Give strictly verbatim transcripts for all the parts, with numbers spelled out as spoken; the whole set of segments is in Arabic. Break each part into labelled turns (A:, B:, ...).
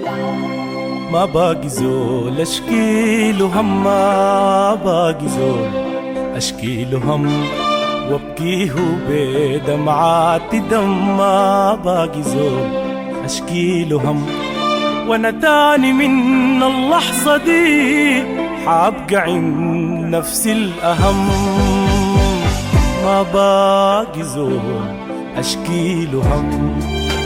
A: ما باقي زول اشكيله هم، ما باقي زول اشكيله هم، وابكيه بدمعات دم. ما باقي زول اشكيله هم، وانا تاني من اللحظة دي حابقى عند نفسي الأهم. ما باقي زول اشكيله هم.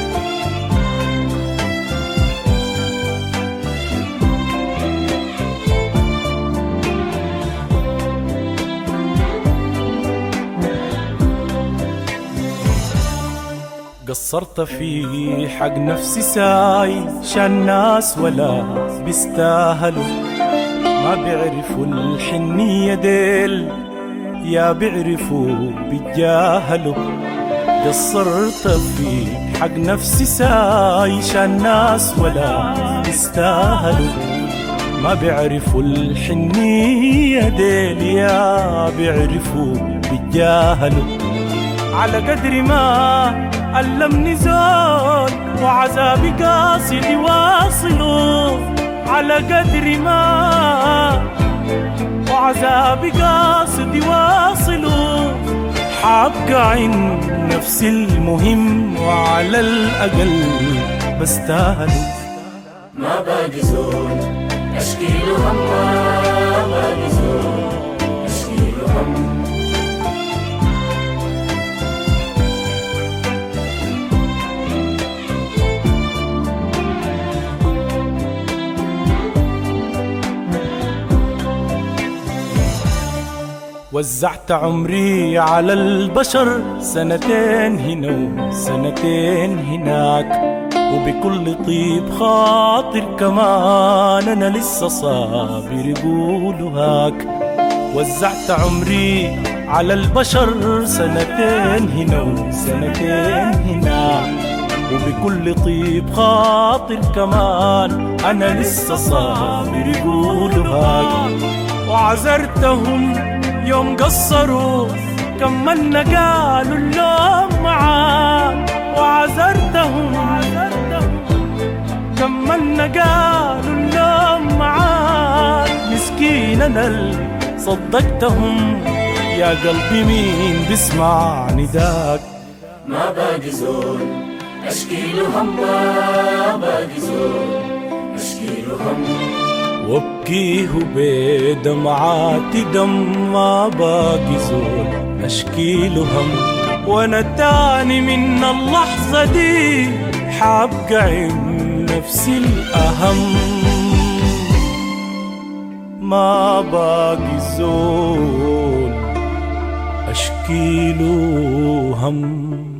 A: قصرت في حق نفسي ساي شان ناس ولا بيستاهلوا، ما بيعرفوا الحنية ديل يا بيعرفوا بيتجاهلوا. قصرت في حق نفسي ساي شان ناس ولا بيستاهلوا، ما بيعرفوا الحنية ديل يا بيعرفوا بيتجاهلوا. على قدر ما ألمني زول وعذابي قاصد يواصلوا، على قدر ما وعذابي قاصد يواصلوا، حابقى عند نفسي المهم وعلى الأقل بستاهلوا.
B: ما باقي زول أشكيله هم، ما باقي زول أشكيله هم.
A: وزعت عمري على البشر، سنتين هنا وسنتين هناك، وبكل طيب خاطر كمان أنا لسه صابر يقولوا هاك. وزعت عمري على البشر، سنتين هنا وسنتين هناك، وبكل طيب خاطر كمان أنا لسه صابر يقولوا هاك. وعذرتهم يوم قصروا كملنا قالوا اللوم معاك، وعذرتهم كملنا قالوا اللوم معاك. مسكين انا اللي صدقتهم، يا قلبي مين بيسمع نداك.
B: ما باقي زول اشكيله هم، ما باقي زول اشكيله هم،
A: وابكيه بدمعات دم. ما باقي زول اشكيله هم، وانا تاني من اللحظة دي حابقى عند نفسي الأهم. ما باقي زول اشكيله هم.